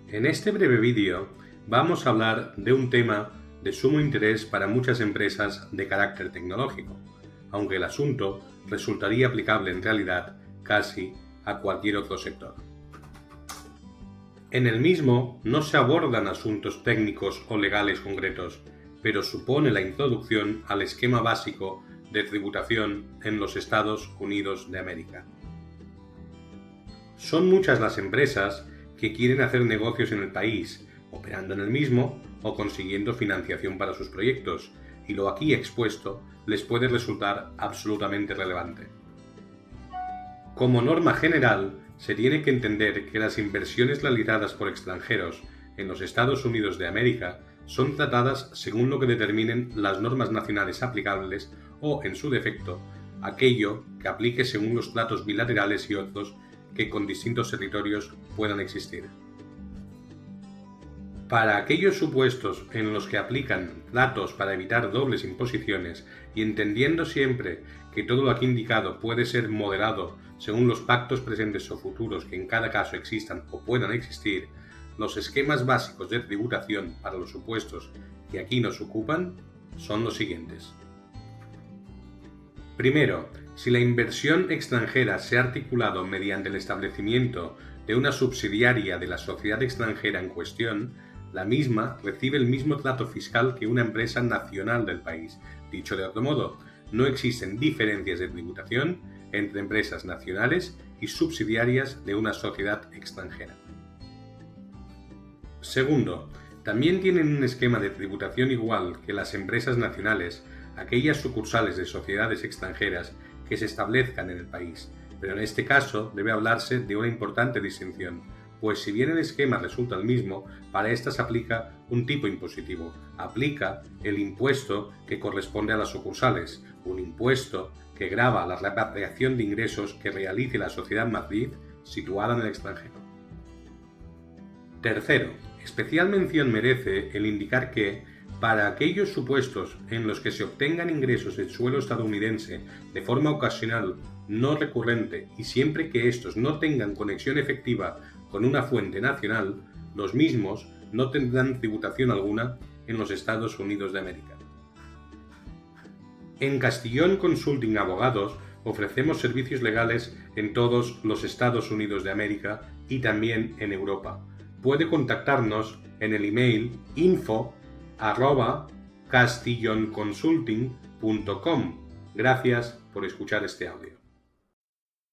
En este breve vídeo vamos a hablar de un tema de sumo interés para muchas empresas de carácter tecnológico, aunque el asunto resultaría aplicable en realidad casi a cualquier otro sector. En el mismo no se abordan asuntos técnicos o legales concretos, pero supone la introducción al esquema básico de tributación en los Estados Unidos de América. Son muchas las empresas que quieren hacer negocios en el país, operando en el mismo o consiguiendo financiación para sus proyectos, y lo aquí expuesto les puede resultar absolutamente relevante. Como norma general, se tiene que entender que las inversiones realizadas por extranjeros en los Estados Unidos de América son tratadas según lo que determinen las normas nacionales aplicables o, en su defecto, aquello que aplique según los tratos bilaterales y otros que con distintos territorios puedan existir. Para aquellos supuestos en los que aplican tratos para evitar dobles imposiciones y entendiendo siempre que todo lo aquí indicado puede ser moderado según los pactos presentes o futuros que en cada caso existan o puedan existir, los esquemas básicos de tributación para los supuestos que aquí nos ocupan son los siguientes. Primero, si la inversión extranjera se ha articulado mediante el establecimiento de una subsidiaria de la sociedad extranjera en cuestión, la misma recibe el mismo trato fiscal que una empresa nacional del país. Dicho de otro modo, no existen diferencias de tributación entre empresas nacionales y subsidiarias de una sociedad extranjera. Segundo, también tienen un esquema de tributación igual que las empresas nacionales, aquellas sucursales de sociedades extranjeras que se establezcan en el país, pero en este caso debe hablarse de una importante distinción, pues si bien el esquema resulta el mismo, para estas aplica un tipo impositivo. Aplica el impuesto que corresponde a las sucursales, un impuesto que grava la repatriación de ingresos que realice la sociedad matriz situada en el extranjero. Tercero, especial mención merece el indicar que, para aquellos supuestos en los que se obtengan ingresos en suelo estadounidense de forma ocasional, no recurrente y siempre que estos no tengan conexión efectiva con una fuente nacional, los mismos no tendrán tributación alguna en los Estados Unidos de América. En Castillón Consulting Abogados ofrecemos servicios legales en todos los Estados Unidos de América y también en Europa. Puede contactarnos en el email info@castillonconsulting.com. Gracias por escuchar este audio.